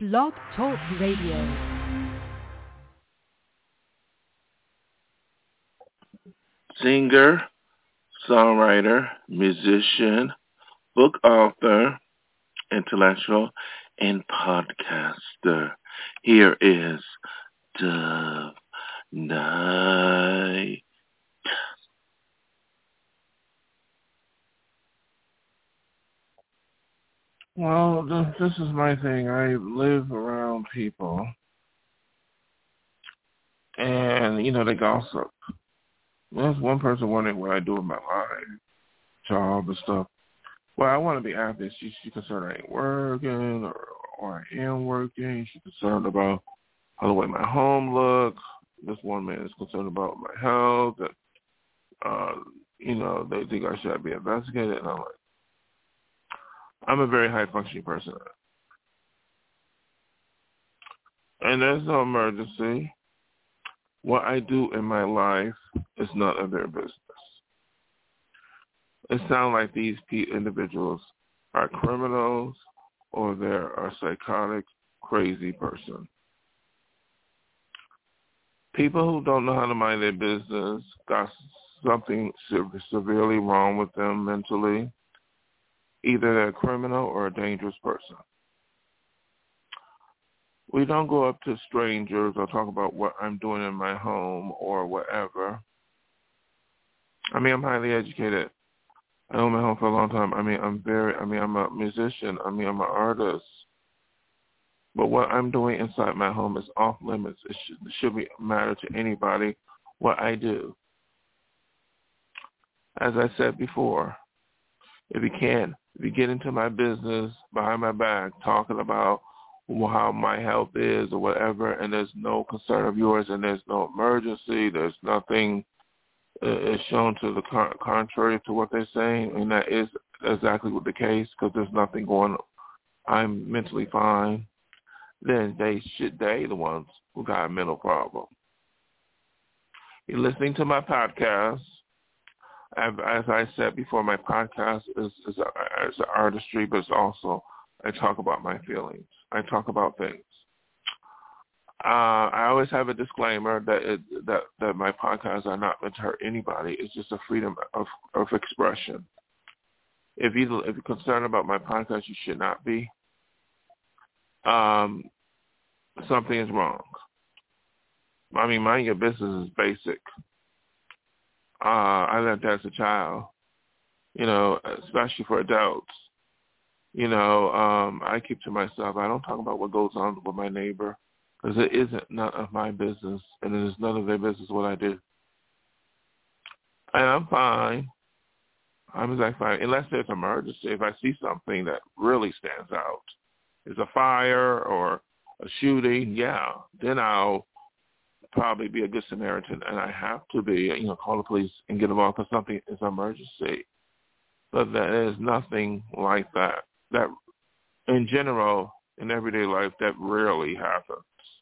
Blog Talk Radio. Singer, songwriter, musician, book author, intellectual, and podcaster. Here is Dove Night. Well, this is my thing. I live around people, and, they gossip. There's one person wondering what I do with my life, job and stuff. Well, I want to be happy. She's concerned I ain't working or I am working. She's concerned about how the way my home looks. This one man is concerned about my health. And, they think I should be investigated. And I'm a very high-functioning person. And there's no emergency. What I do in my life is none of their business. It sounds like these individuals are criminals or they're a psychotic, crazy person. People who don't know how to mind their business got something severely wrong with them mentally. Either they're a criminal or a dangerous person. We don't go up to strangers or talk about what I'm doing in my home or whatever. I'm highly educated. I own my home for a long time. I'm a musician. I'm an artist. But what I'm doing inside my home is off limits. It shouldn't matter to anybody what I do. As I said before, if you get into my business behind my back talking about how my health is or whatever, and there's no concern of yours and there's no emergency, there's nothing is shown to the contrary to what they're saying, and that is exactly what the case, because there's nothing going on. I'm mentally fine. Then they the ones who got a mental problem. You're listening to my podcast. As I said before, my podcast is an artistry, but it's also I talk about my feelings. I talk about things. I always have a disclaimer that my podcasts are not meant to hurt anybody. It's just a freedom of expression. If you're concerned about my podcast, you should not be. Something is wrong. Mind your business is basic. I learned that as a child, especially for adults. I keep to myself. I don't talk about what goes on with my neighbor because it isn't none of my business, and it is none of their business what I do. And I'm fine. I'm exactly fine, unless there's an emergency. If I see something that really stands out, is a fire or a shooting, then I'll probably be a good Samaritan, and I have to be, call the police and get involved because something is an emergency. But there is nothing like that. That, in general, in everyday life, that rarely happens.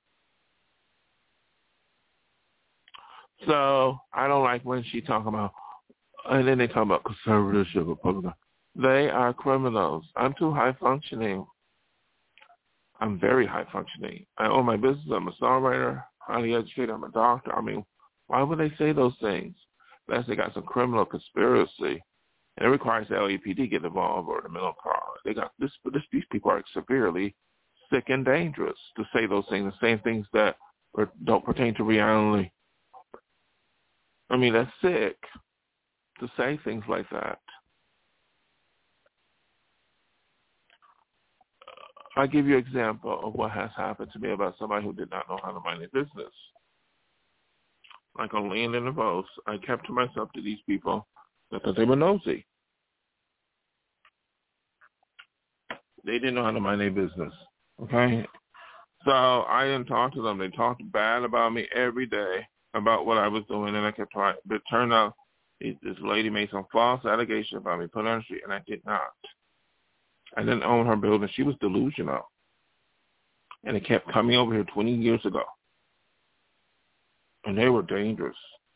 So I don't like when she talk about, and then they talk about conservatorship, Republican. They are criminals. I'm too high functioning. I'm very high functioning. I own my business. I'm a songwriter, highly educated. I'm a doctor. Why would they say those things? Unless they got some criminal conspiracy. And it requires the LAPD to get involved or the mental car. They got this. These people are severely sick and dangerous to say those things, the same things that don't pertain to reality. That's sick to say things like that. I'll give you an example of what has happened to me about somebody who did not know how to mind their business. Like on Land in the Post, I kept to myself to these people that thought they were nosy. They didn't know how to mind their business, okay? So I didn't talk to them. They talked bad about me every day about what I was doing, and I kept trying. But it turned out this lady made some false allegation about me, put her on the street, and I did not. I didn't own her building. She was delusional. And it kept coming over here 20 years ago. And they were dangerous.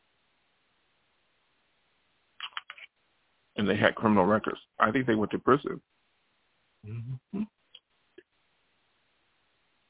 And they had criminal records. I think they went to prison. Mm-hmm.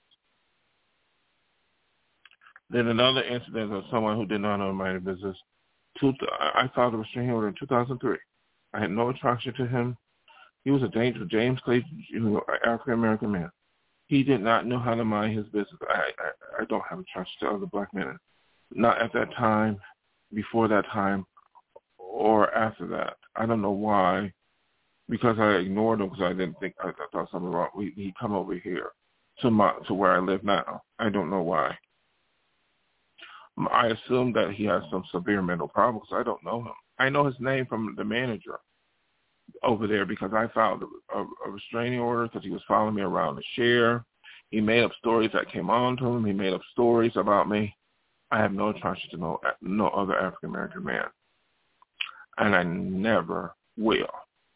Then another incident of someone who did not know my business. I filed a restraining order in 2003. I had no attraction to him. He was a dangerous James Clay, African-American man. He did not know how to mind his business. I don't have attraction to other black men. Not at that time, before that time, or after that. I don't know why. Because I ignored him because I thought something wrong. He come over here to where I live now. I don't know why. I assume that he has some severe mental problems. I don't know him. I know his name from the manager over there because I filed a restraining order because he was following me around the share. He made up stories that came on to him. He made up stories about me. I have no attraction to no other African American man, and I never will.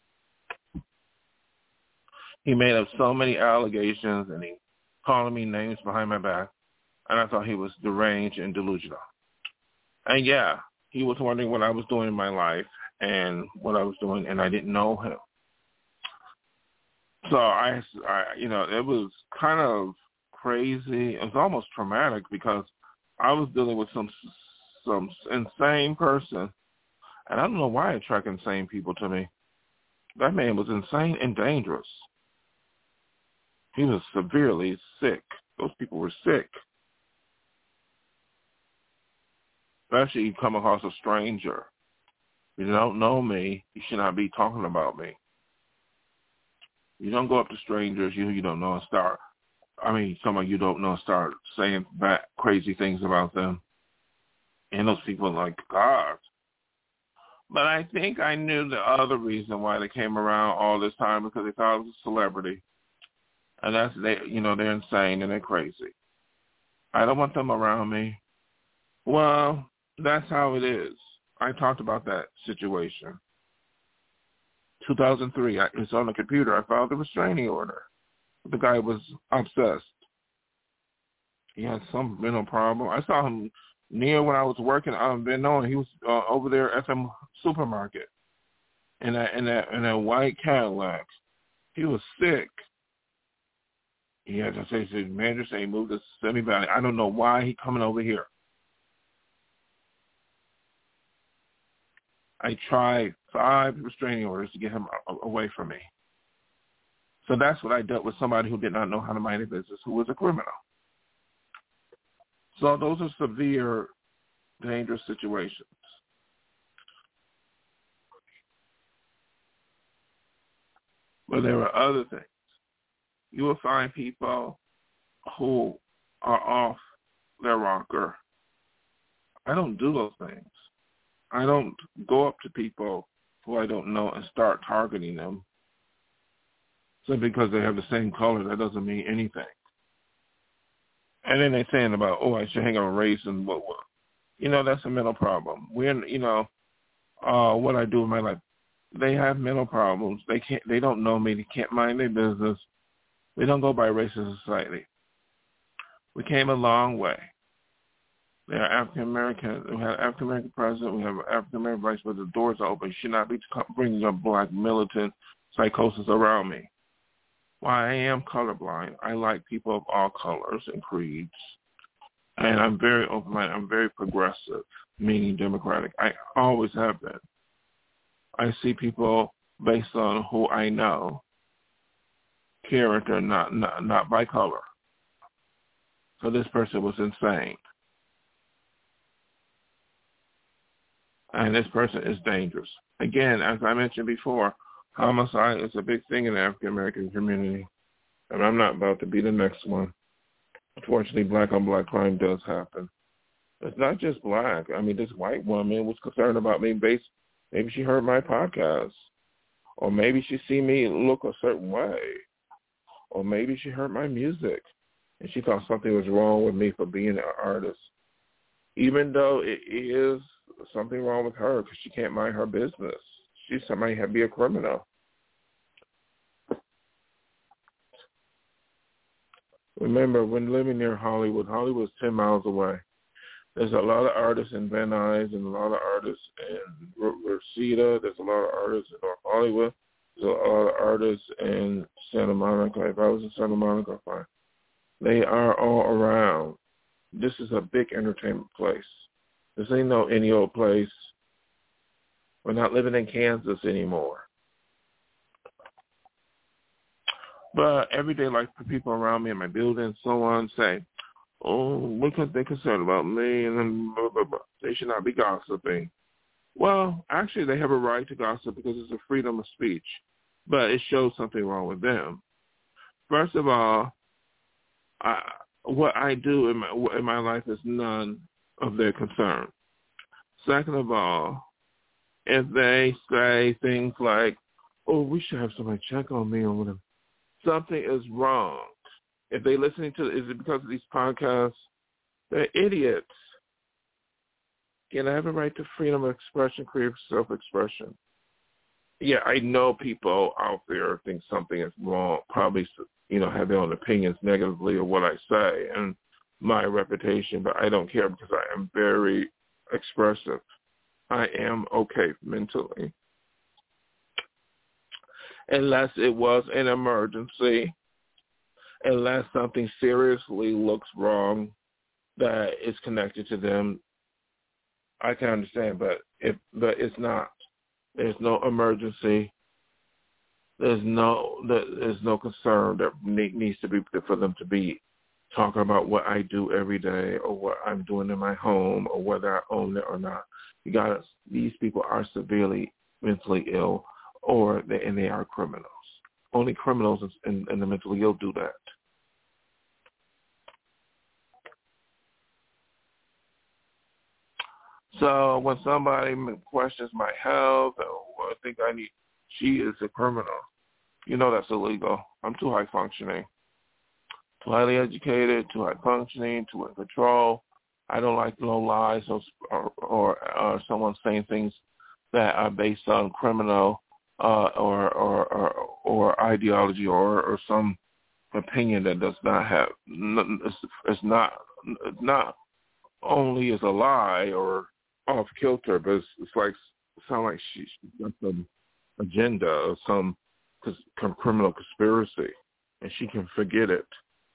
He made up so many allegations, and he calling me names behind my back, and I thought he was deranged and delusional. And yeah, he was wondering what I was doing in my life and what I was doing, and I didn't know him. So I it was kind of crazy. It was almost traumatic because I was dealing with some insane person, and I don't know why I attract insane people to me. That man was insane and dangerous. He was severely sick. Those people were sick. Especially you come across a stranger. If you don't know me, you should not be talking about me. You don't go up to strangers you don't know and someone you don't know start saying bad, crazy things about them. And those people are like, God. But I think I knew the other reason why they came around all this time because they thought I was a celebrity. And they're insane and they're crazy. I don't want them around me. Well, that's how it is. I talked about that situation. 2003, it's on the computer. I filed a restraining order. The guy was obsessed. He had some mental problem. I saw him near when I was working on Benone. He was over there at the supermarket in a white Cadillac. He was sick. He had to say, the manager said he moved to Simi Valley. I don't know why he coming over here. I tried 5 restraining orders to get him away from me. So that's what I dealt with somebody who did not know how to mind their business, who was a criminal. So those are severe, dangerous situations. But there are other things. You will find people who are off their rocker. I don't do those things. I don't go up to people who I don't know and start targeting them. Simply because they have the same color, that doesn't mean anything. And then they're saying about, I should hang on race and what. That's a mental problem. What I do in my life, they have mental problems. They don't know me. They can't mind their business. We don't go by race in society. We came a long way. There are African-American, we have African-American president, we have African-American vice president. The doors are open. You should not be bringing up black militant psychosis around me. Why, I am colorblind. I like people of all colors and creeds. And I'm very open-minded. I'm very progressive, meaning democratic. I always have been. I see people based on who I know, character, not by color. So this person was insane. And this person is dangerous. Again, as I mentioned before, homicide is a big thing in the African-American community. And I'm not about to be the next one. Unfortunately, black-on-black crime does happen. It's not just black. This white woman was concerned about me maybe she heard my podcast. Or maybe she see me look a certain way. Or maybe she heard my music. And she thought something was wrong with me for being an artist. Even though it is something wrong with her because she can't mind her business. She might be a criminal. Remember, when living near Hollywood's 10 miles away. There's a lot of artists in Van Nuys and a lot of artists in Reseda. There's a lot of artists in North Hollywood. There's a lot of artists in Santa Monica. If I was in Santa Monica, fine. They are all around. This is a big entertainment place. This ain't no any old place. We're not living in Kansas anymore. But every day, like the people around me in my building, someone say, oh, what could they concerned about me? And then blah, blah, blah. They should not be gossiping. Well, actually, they have a right to gossip because it's a freedom of speech. But it shows something wrong with them. First of all, what I do in my life is none of their concern. Second of all, if they say things like, oh, we should have somebody check on me or whatever, something is wrong. If they're listening to, is it because of these podcasts? They're idiots. Again, I have a right to freedom of expression, creative self-expression. Yeah, I know people out there think something is wrong, probably, have their own opinions negatively of what I say and my reputation, but I don't care because I am very expressive. I am okay mentally. Unless it was an emergency, unless something seriously looks wrong that is connected to them, I can understand, but it's not. There's no emergency. There's no concern that needs to be for them to be talking about what I do every day or what I'm doing in my home or whether I own it or not. These people are severely mentally ill, and they are criminals. Only criminals and the mentally ill do that. So when somebody questions my health or think she is a criminal, that's illegal. I'm too high functioning, too highly educated, too high functioning, too in control. I don't like no lies or someone saying things that are based on criminal or ideology or some opinion that does not have. It's not only is a lie or off kilter, but it's sound like she's got some agenda or some criminal conspiracy, and she can forget it.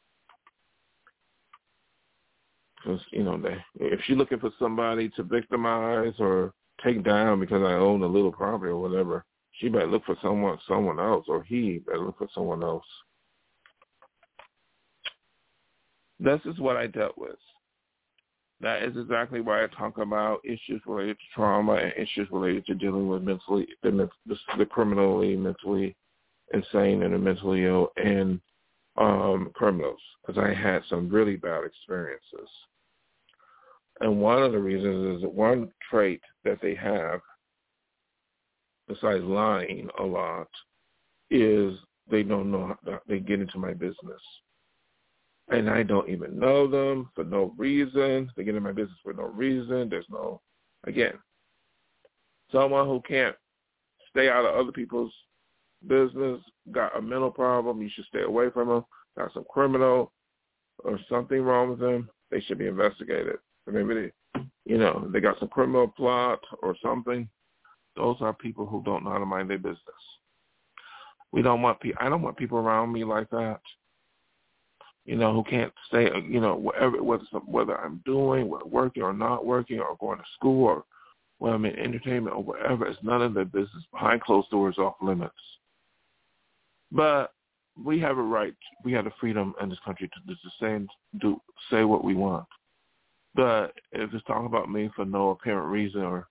Because if she's looking for somebody to victimize or take down because I own a little property or whatever, she better look for someone else, or he better look for someone else. This is what I dealt with. That is exactly why I talk about issues related to trauma and issues related to dealing with the criminally, mentally insane and the mentally ill and criminals, because I had some really bad experiences. And one of the reasons is that one trait that they have, besides lying a lot, is they don't know how they get into my business. And I don't even know them for no reason. They get in my business for no reason. There's someone who can't stay out of other people's business, got a mental problem, you should stay away from them, got some criminal or something wrong with them, they should be investigated. Maybe they got some criminal plot or something. Those are people who don't know how to mind their business. I don't want people around me like that. Who can't stay, whether I'm doing, whether working or not working, or going to school, or whether I'm in entertainment or whatever. It's none of their business. Behind closed doors, off limits. But we have a right, we have the freedom in this country to say what we want. But if it's talking about me for no apparent reason or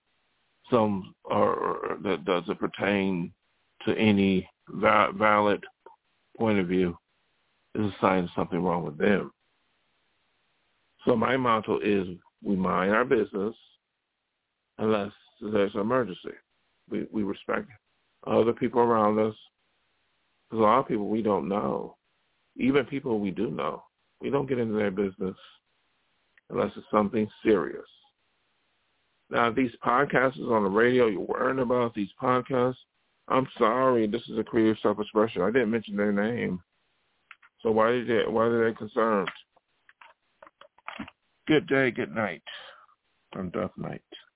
that doesn't pertain to any valid point of view, is a sign of something wrong with them. So my motto is we mind our business unless there's an emergency. We respect other people around us. Because a lot of people we don't know, even people we do know, we don't get into their business unless it's something serious. Now, these podcasters on the radio, you're worrying about these podcasts, I'm sorry, this is a creative self-expression. I didn't mention their name. So why are they concerned? Good day, good night. On Death Night.